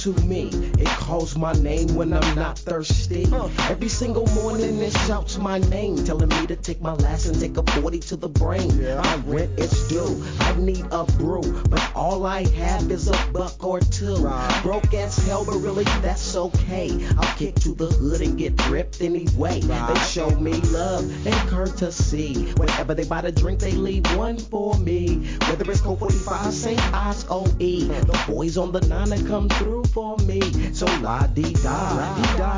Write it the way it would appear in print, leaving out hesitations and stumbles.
to me. It calls my name when I'm not thirsty. Every single morning it shouts my name, telling me to take my last and take a 40 to the brain. My rent is due, I need a brew, but all I have is a buck or two. Broke as hell, but really that's okay. I'll kick to the hood and get ripped anyway. They show me love and courtesy. Whenever they buy the drink, they leave one for me. Whether it's Coke 45, St. I's OE, the boys on the 9 that come through for me. So la-dee-da,